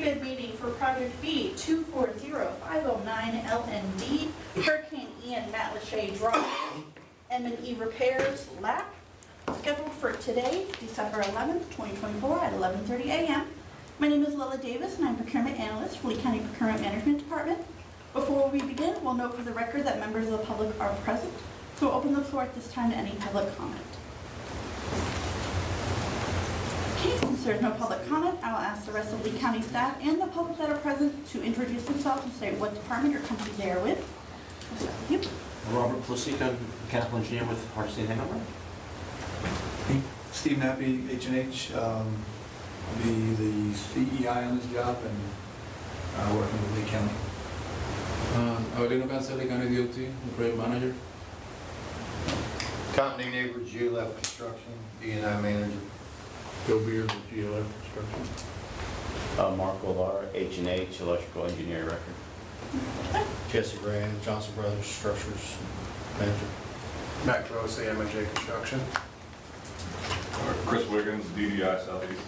pre-bid meeting for Project B 240509 LND, Hurricane Ian Matt Lachey Drive, M&E Repairs, LAP, scheduled for today, December 11th, 2024 at 11:30 a.m. My name is Lila Davis and I'm Procurement Analyst for Lee County Procurement Management Department. Before we begin, we'll note for the record that members of the public are present, so we'll open the floor at this time to any public comment. Okay, since there's no public comment, I will ask the rest of Lee County staff and the public that are present to introduce themselves and say what department or company they are with. I'll start with you. Robert Plisika, mechanical engineer with Hardesty and Hanover. Steve Nappy, H&H, be the CEI on this job and working with Lee County. Aurelio Cancel, County DOT, the project manager. Company neighbor, GLF Construction, E&I manager. Bill Beard with GLF Construction. Mark Villar, H&H, electrical engineer record. Jesse Graham, Johnson Brothers Structures manager. Matt Rossi, M&J Construction. Chris Wiggins, DDI Southeast.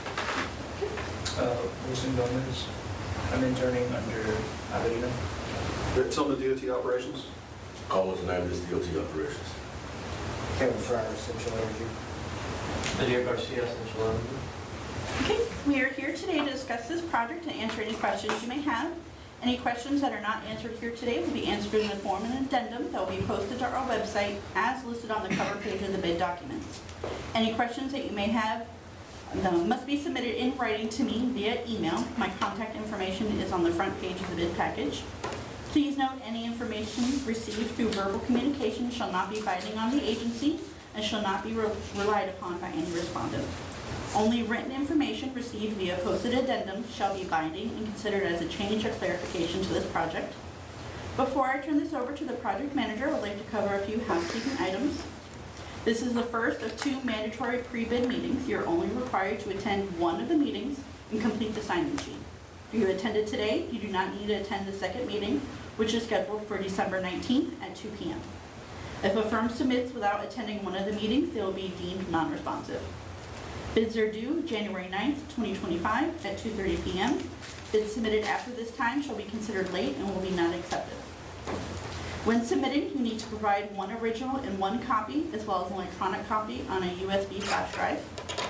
Wilson Gomez. I'm interning under Avelino. Rick Tillman, DOT Operations. Carlos Hernandez, DOT Operations. Kevin Fryer, Central Energy. Lydia Garcia, Central Energy. Okay, we are here today to discuss this project and answer any questions you may have. Any questions that are not answered here today will be answered in the form and addendum that will be posted to our website as listed on the cover page of the bid documents. Any questions that you may have must be submitted in writing to me via email. My contact information is on the front page of the bid package. Please note any information received through verbal communication shall not be binding on the agency and shall not be relied upon by any respondent. Only written information received via posted addendum shall be binding and considered as a change or clarification to this project. Before I turn this over to the project manager, I would like to cover a few housekeeping items. This is the first of 2 mandatory pre-bid meetings. You're only required to attend one of the meetings and complete the sign-in sheet. If you attended today, you do not need to attend the second meeting, which is scheduled for December 19th at 2 p.m. If a firm submits without attending one of the meetings, they will be deemed non-responsive. Bids are due January 9th, 2025 at 2:30 p.m. Bids submitted after this time shall be considered late and will be not accepted. When submitting, you need to provide one original and one copy, as well as an electronic copy on a USB flash drive.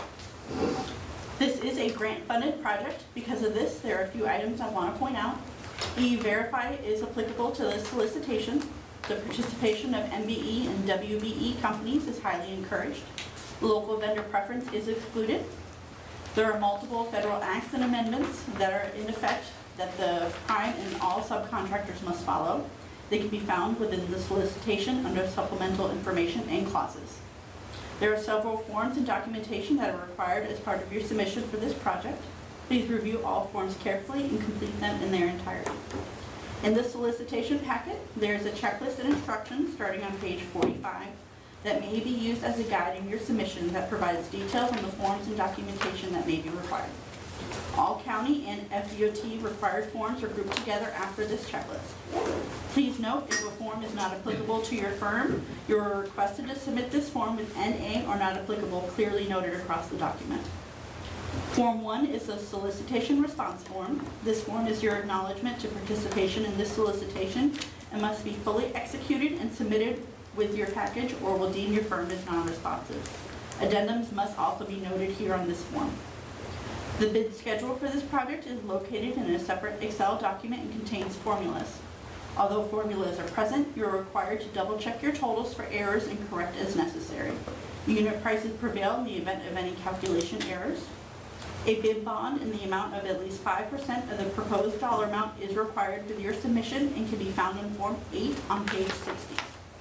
This is a grant-funded project. Because of this, there are a few items I want to point out. E-Verify is applicable to this solicitation. The participation of MBE and WBE companies is highly encouraged. Local vendor preference is excluded. There are multiple federal acts and amendments that are in effect that the prime and all subcontractors must follow. They can be found within the solicitation under supplemental information and clauses. There are several forms and documentation that are required as part of your submission for this project. Please review all forms carefully and complete them in their entirety. In the solicitation packet, there is a checklist and instructions starting on page 45 that may be used as a guide in your submission that provides details on the forms and documentation that may be required. All county and FDOT required forms are grouped together after this checklist. Please note, if a form is not applicable to your firm, you are requested to submit this form with NA or not applicable clearly noted across the document. Form 1 is a solicitation response form. This form is your acknowledgement to participation in this solicitation and must be fully executed and submitted with your package or will deem your firm as non-responsive. Addendums must also be noted here on this form. The bid schedule for this project is located in a separate Excel document and contains formulas. Although formulas are present, you are required to double-check your totals for errors and correct as necessary. Unit prices prevail in the event of any calculation errors. A bid bond in the amount of at least 5% of the proposed dollar amount is required with your submission and can be found in Form 8 on page 60.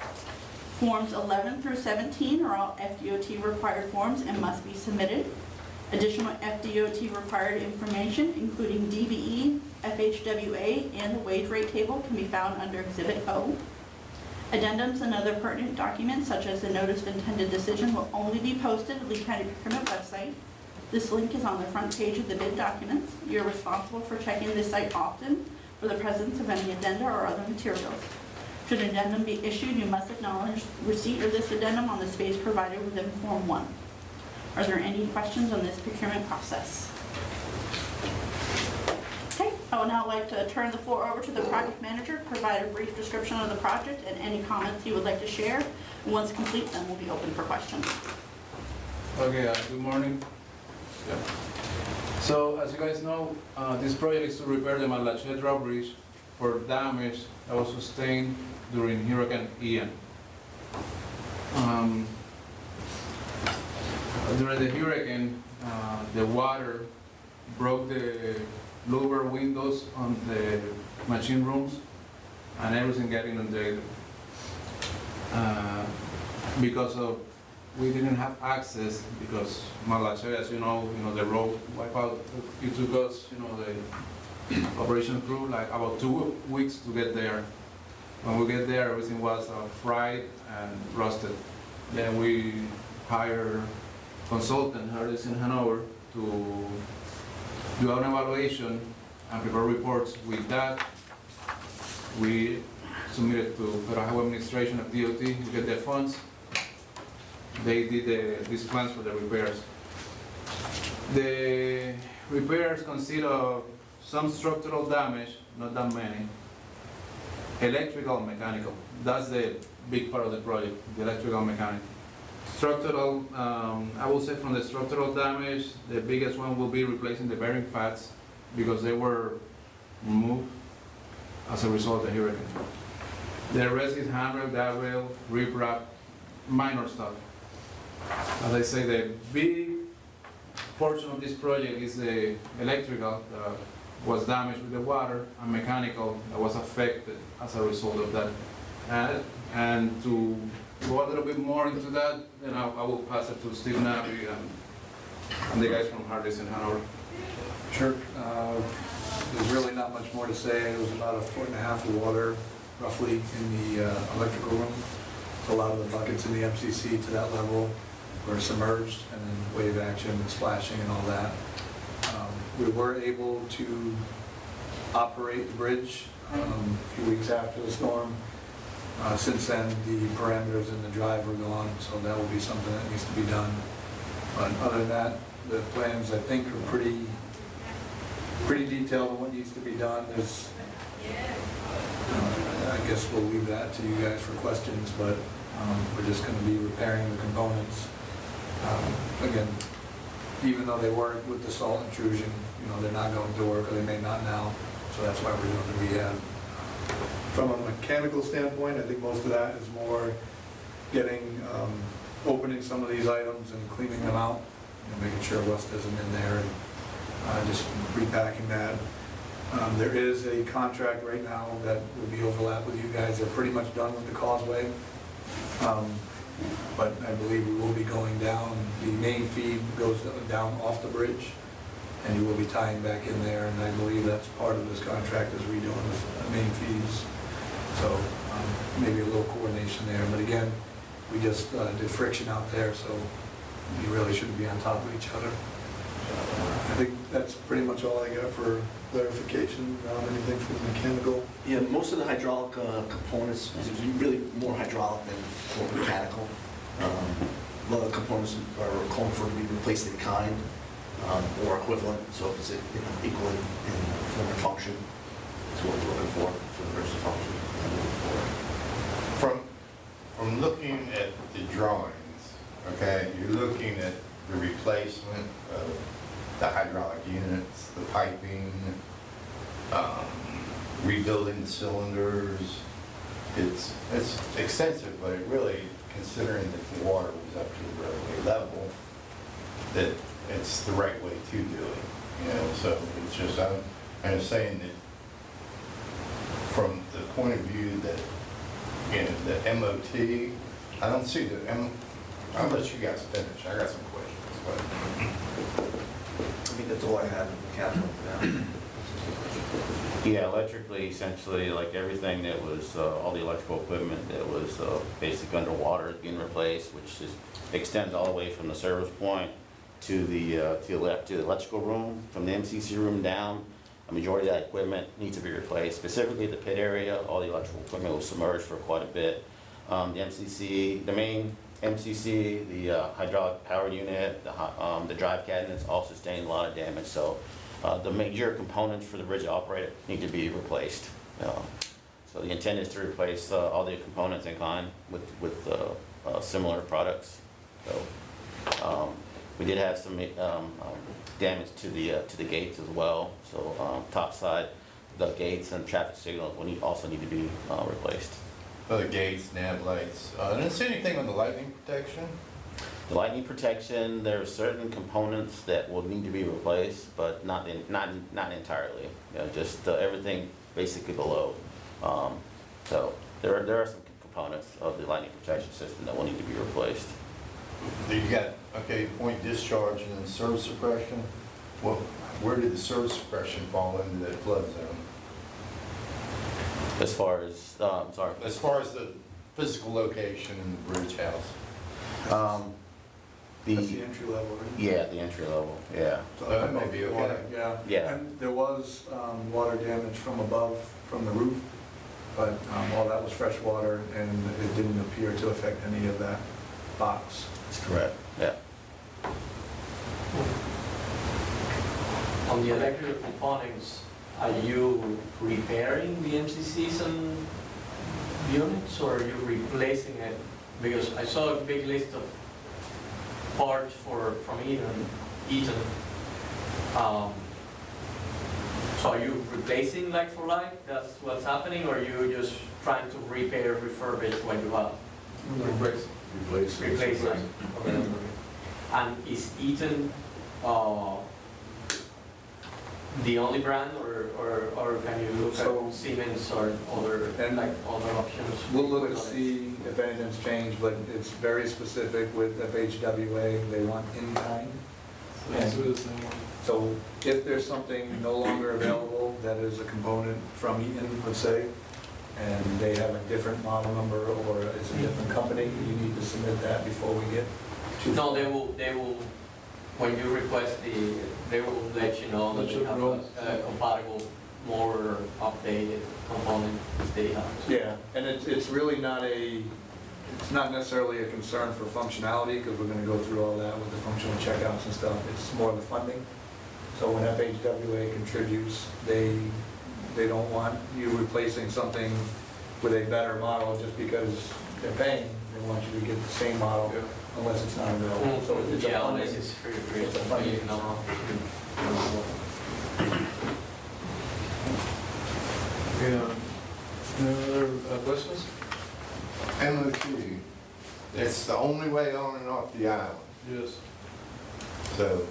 Forms 11 through 17 are all FDOT required forms and must be submitted. Additional FDOT required information, including DBE, FHWA, and the wage rate table, can be found under Exhibit O. Addendums and other pertinent documents, such as the Notice of Intended Decision, will only be posted at the Lee County Procurement website. This link is on the front page of the bid documents. You're responsible for checking this site often for the presence of any addenda or other materials. Should an addendum be issued, you must acknowledge receipt of this addendum on the space provided within Form 1. Are there any questions on this procurement process? I would now like to turn the floor over to the project manager, to provide a brief description of the project and any comments he would like to share. Once complete, then we'll be open for questions. Okay, good morning. Yeah. So, as you guys know, this project is to repair the Malache drawbridge for damage that was sustained during Hurricane Ian. During the hurricane, the water broke the lower windows on the machine rooms and everything getting inundated. Because of we didn't have access because Malache, as you know, the road wiped out. It took us, the operation crew like about 2 weeks to get there. When we get there, everything was fried and rusted. Then we hired consultant, Harris in Hanover, to do an evaluation and prepare reports. With that, we submitted to Federal Highway Administration of DOT to get their funds. They did these plans for the repairs. The repairs consist of some structural damage, not that many, electrical and mechanical. That's the big part of the project, the electrical and mechanical. Structural, I will say from the structural damage, the biggest one will be replacing the bearing pads because they were removed as a result of the hurricane. The rest is handrail, guardrail, riprap, minor stuff. As I say, the big portion of this project is the electrical that was damaged with the water and mechanical that was affected as a result of that. And to go a little bit more into that, then I will pass it to Steve Navi and the guys from Harris in Hanover. Sure. There's really not much more to say. It was about 1.5 feet of water, roughly, in the electrical room. A lot of the buckets in the MCC to that level were submerged, and then wave action and splashing and all that. We were able to operate the bridge a few weeks after the storm. Since then, the parameters in the drive are gone, so that will be something that needs to be done. But other than that, the plans, I think, are pretty detailed on what needs to be done. There's, I guess we'll leave that to you guys for questions, but we're just going to be repairing the components. Again, even though they work with the salt intrusion, they're not going to work, or they may not now, so that's why we're doing the rehab. From a mechanical standpoint, I think most of that is more getting, opening some of these items and cleaning them out, making sure rust isn't in there, and just repacking that. There is a contract right now that will be overlapped with you guys. They're pretty much done with the causeway. But I believe we will be going down, the main feed goes down off the bridge, and you will be tying back in there, and I believe that's part of this contract is redoing the main feeds. So maybe a little coordination there, but again, we just did friction out there, so you really shouldn't be on top of each other. I think that's pretty much all I got for clarification. Anything for the mechanical? Yeah, most of the hydraulic components is really more hydraulic than more mechanical. A lot of the components are calling for to be replaced in kind or equivalent, so if it's equal in form and function, that's what we're looking for the rest of the function. From looking at the drawings, okay, you're looking at the replacement of the hydraulic units, the piping, rebuilding the cylinders. It's extensive, but it really, considering that the water was up to the roadway level, that it's the right way to do it. So it's just, I'm saying that from the point of view that, the MOT, I don't see I'll let you guys finish. I got some questions, but. I think that's all I have in the capital. Yeah, electrically, essentially, like everything that was, all the electrical equipment that was basically underwater is being replaced, which just extends all the way from the service point to the electrical room, from the MCC room down. A majority of that equipment needs to be replaced. Specifically the pit area, all the electrical equipment was submerged for quite a bit. The main MCC, the hydraulic power unit, the drive cabinets all sustained a lot of damage. So The major components for the bridge operator need to be replaced. So the intent is to replace all the components in kind with similar products. So we did have some damage to the gates as well. So top side, the gates and traffic signals will also need to be replaced. The gates, nav lights. Didn't see anything on the lightning protection? The lightning protection, there are certain components that will need to be replaced, but not entirely. Just everything basically below. So there are some components of the lightning protection system that will need to be replaced. You got, okay, point discharge and then surge suppression. Well, where did the surge suppression fall into that flood zone? As far as, sorry. As far as the physical location in the bridge house? That's the entry level, right? Yeah, the entry level, yeah. So That may be okay. water, yeah. Yeah. And there was water damage from above, from the roof, but all that was fresh water, and it didn't appear to affect any of that box. That's correct, yeah. On the electrical components, are you repairing the MCCs and units, or are you replacing it? Because I saw a big list of parts from Eaton. So are you replacing like for like? That's what's happening, or are you just trying to repair, refurbish what you have? Replace. Replacing. Okay. And is Eaton the only brand, or can you look So- at Siemens or other options? We'll look to see if anything's changed, but it's very specific with FHWA, they want in-kind. So if there's something no longer available that is a component from Eaton, let's say, and they have a different model number or it's a different company, you need to submit that before we get to. No, they will, when you request they will let you know that you have a compatible, more updated component that they have. Yeah, and it's really not it's not necessarily a concern for functionality, because we're gonna go through all that with the functional checkouts and stuff. It's more the funding. So when FHWA contributes, they don't want you replacing something with a better model just because they're paying. They want you to get the same model unless it's not available. So it's a Yeah, funding. unless it's free, It's a funding. no. Any other questions? MOT, it's the only way on and off the island. Yes. So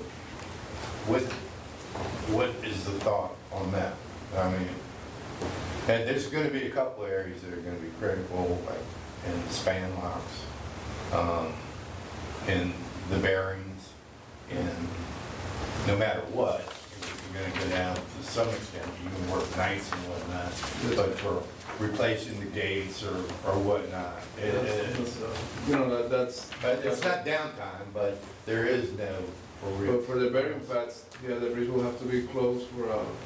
what is the thought on that? I mean, and there's going to be a couple of areas that are going to be critical, like in the span locks, in the bearings, and no matter what, you're going to go down to some extent, you can work nights and whatnot, but for replacing the gates or whatnot, That's. but it's not downtime, but there is no. But for the bearing pads, yeah, the bridge will have to be closed for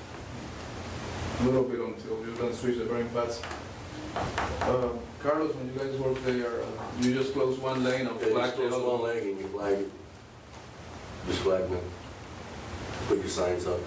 a little bit until you can switch the bearing pads. Carlos, when you guys work there, you just close one lane and flag the other one. leg and you flag it. Just flag them. Put your signs up.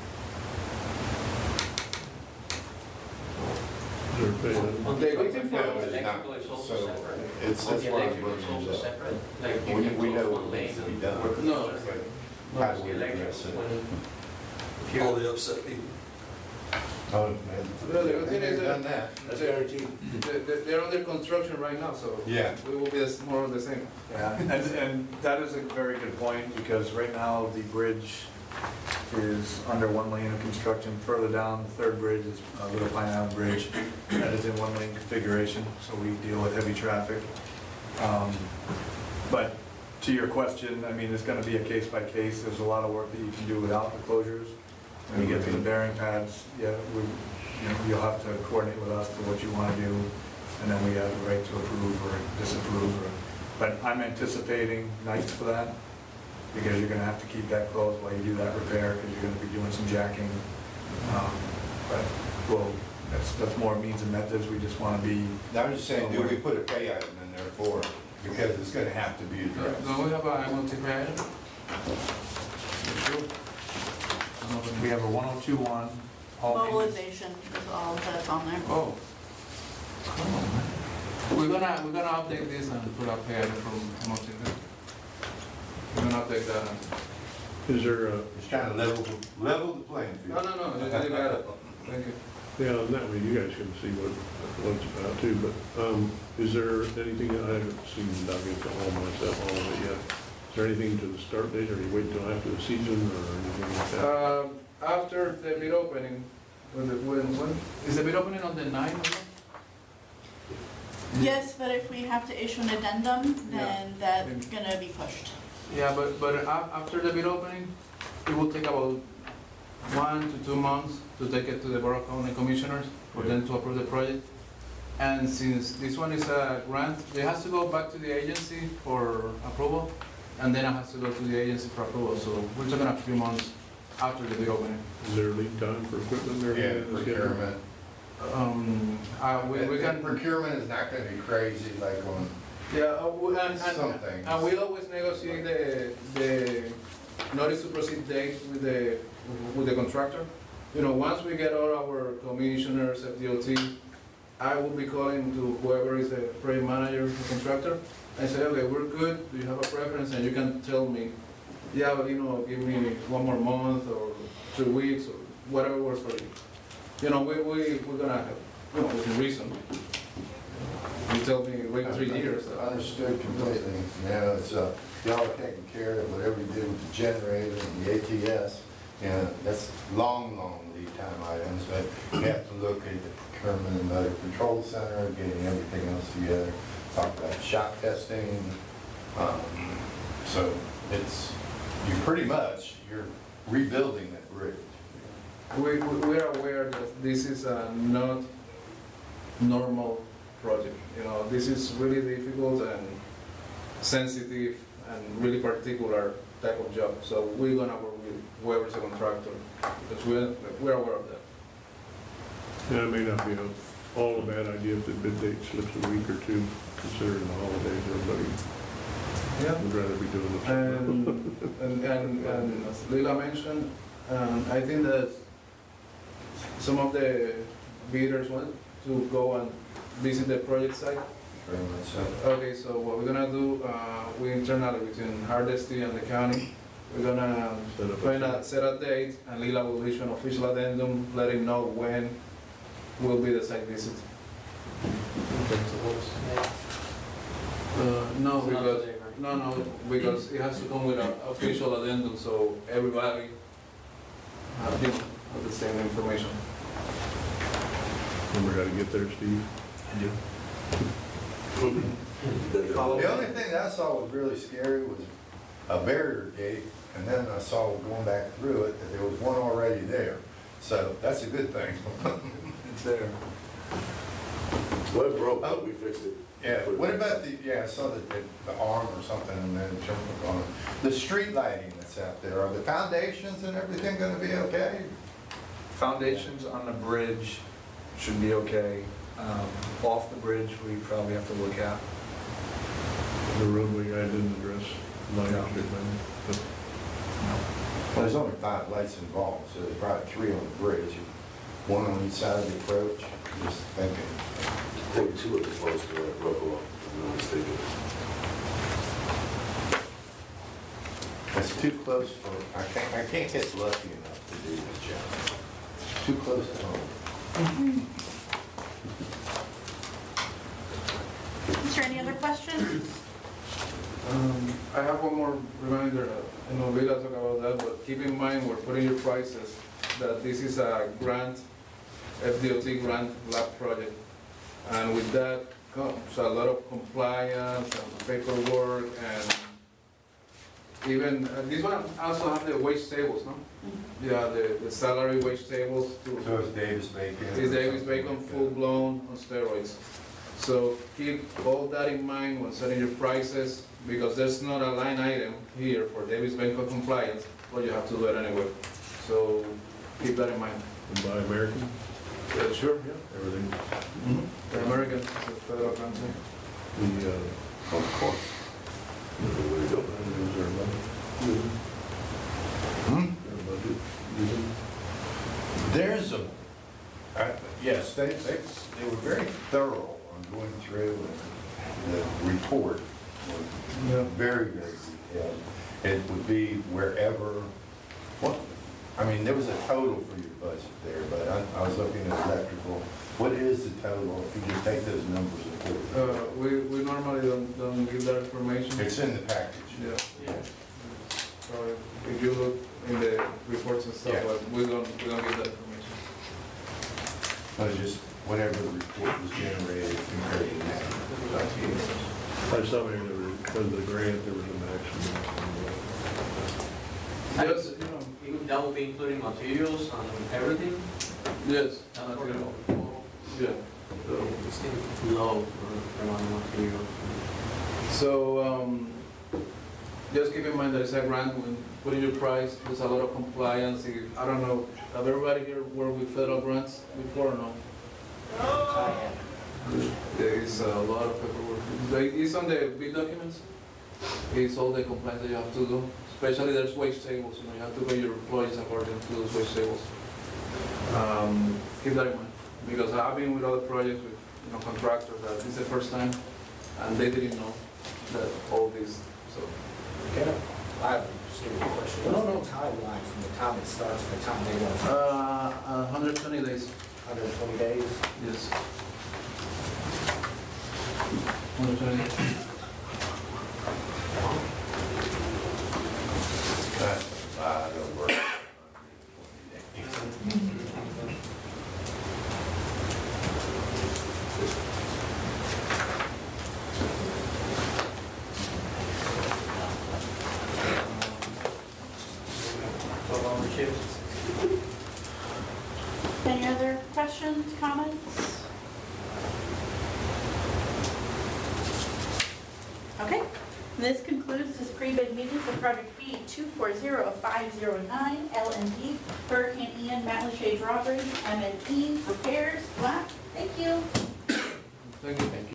Okay, we can No, follow. it's not. Electrical is also So, separate. it's On as the far as electrical is we're also concerned. separate. Like you We can know close what one needs lane to be and done. work. No. It's like, No, how it's do the we electrical. address it? If you- All the upset people. Oh, No, the good thing is they've done that. That's guaranteed. They're under construction right now, so. Yeah. We will be more of the same. Yeah, and that is a very good point, because right now the bridge is under 1 lane of construction. Further down, the third bridge is Little Pine Island Bridge. That is in 1 lane configuration, so we deal with heavy traffic. But to your question, I mean, it's gonna be a case by case. There's a lot of work that you can do without the closures. When you get to the bearing pads, yeah, you'll have to coordinate with us to what you wanna do, and then we have the right to approve or disapprove. But I'm anticipating nights for that, because you're gonna have to keep that closed while you do that repair, because you're gonna be doing some jacking. But, well, that's more means and methods. We just wanna be. I'm just saying, do we put a pay item in there for it? Because it's gonna have to be addressed. No, we have a, I want to pay. Sure. We have a 1021. all maintenance. Mobilization is all that's on there. Oh. Come on, man. We're gonna update this and put up here from Mountain. We're gonna update that. Is there, It's kind of level the playing No, field. no, you got it. Thank you. yeah, and that way you guys can see what it's about too, but, is there anything, I haven't seen the documents all myself, all of it yet. Is there anything to the start date, or you wait until after the season, or anything like that? After the bid opening, when is the bid opening on the 9th? Yes, but if we have to issue an addendum, then that's gonna be pushed. Yeah, but after the bid opening, it will take about 1 to 2 months to take it to the Borough County Commissioners for them to approve the project. And since this one is a grant, it has to go back to the agency for approval, and then it has to go to the agency for approval. So we're talking a few months after the bid opening. Is there lead time for equipment or? Yeah, procurement. We can. And procurement is not gonna be crazy like on Yeah, some things. and we always negotiate the notice to proceed date with the contractor. You know, once we get all our commissioners, FDOT, I will be calling to whoever is the project manager, the contractor, and say, okay, we're good, do you have a preference? And you can tell me, yeah, but you know, give me 1 more month or 2 weeks or whatever works for you. You know, we're gonna have, you know, within reason. You tell me, wait 3 years. Understood completely. You know, it's, y'all are taking care of whatever you do with the generator and the ATS. You know, that's long lead time items, but you have to look at the procurement and the control center, getting everything else together. Talk about shock testing. So it's, you're rebuilding that bridge. We are aware that this is a not normal project. You know, this is really difficult and sensitive and really particular type of job. So we're gonna work with whoever's a contractor because we're aware of that. Yeah, it may not be all a bad idea if the bid date slips a week or two, considering the holidays, everybody would rather be doing it. And as Lila mentioned, I think that some of the bidders want to go and visit the project site. Very much so. Okay, so what we're gonna do, we internally between Hardesty and the county, we're gonna set a date, and Lila will issue an official addendum letting know when will be the site visit. No, because it has to come with an official addendum, so everybody have the same information. Remember how to get there, Steve? I do. The only thing I saw was really scary was a barrier gate, and then I saw going back through it that there was one already there. So that's a good thing. It's there. Well, it broke, but we fixed it. Yeah, what about I saw the arm or something and then jumped on it. The street lighting that's out there, are the foundations and everything gonna be okay? Foundations on the bridge should be okay. Off the bridge, we probably have to look at. The roadway guy didn't address lighting, No. street lighting, but Well, there's only 5 lights involved, so there's probably 3 on the bridge. 1 on each side of the approach, just thinking. I think 2 of the poles broke off, if I'm not mistaken. It's too close for, I can't get lucky enough to do this job. It's too close to home. Is there any other questions? I have one more reminder, I know Lila talked about that, but keep in mind, we're putting your prices, that this is a grant, FDOT grant lab project. And with that comes a lot of compliance and paperwork, and even, this one also have the wage tables, no? Yeah, the salary wage tables too. So it's Davis-Bacon. It's Davis-Bacon full-blown on steroids. So keep all that in mind when setting your prices, because there's not a line item here for Davis-Bacon compliance, but you have to do it anyway. So keep that in mind. and buy American, Sure, yeah. everything. The American, it's a federal company. The, Of course. is there a budget? Hmm? Is there a budget? Using? they were very thorough on going through, and the report was very, very detailed. It would be wherever, what, I mean, there was a total for your budget there, but I was looking at electrical. What is the total, if you can take those numbers and put it? We normally don't give that information. It's in the package. Yeah. So if you look in the reports and stuff, Yeah. but we don't give that information. But just whatever the report was generated compared to that. I saw here, because of the grant, there was a maximum. Yes, That will be including materials and everything? yes. Not for material. the- Yeah. It's still low for amount of materials. So, just keep in mind that it's a grant, when putting your price, there's a lot of compliance. I don't know, have everybody here worked with federal grants before or no? There is a lot of paperwork. It's on the bid documents. It's all the compliance that you have to do. Especially there's wage tables, you have to pay your employees according to those wage tables. Keep that in mind, because I've been with other projects with contractors that this is the first time, and they didn't know that all this, so. Okay, I have a stupid question. No, What's the timeline from the time it starts to the time they want? 120 days, 120 days? yes. 120 days. That's a lot of work. Any other questions, comments? Okay, this concludes this pre-bid meeting for project B 240509 LND Hurricane Ian Matlacha Drawbridge M&E repairs. Wow, thank you. Thank you.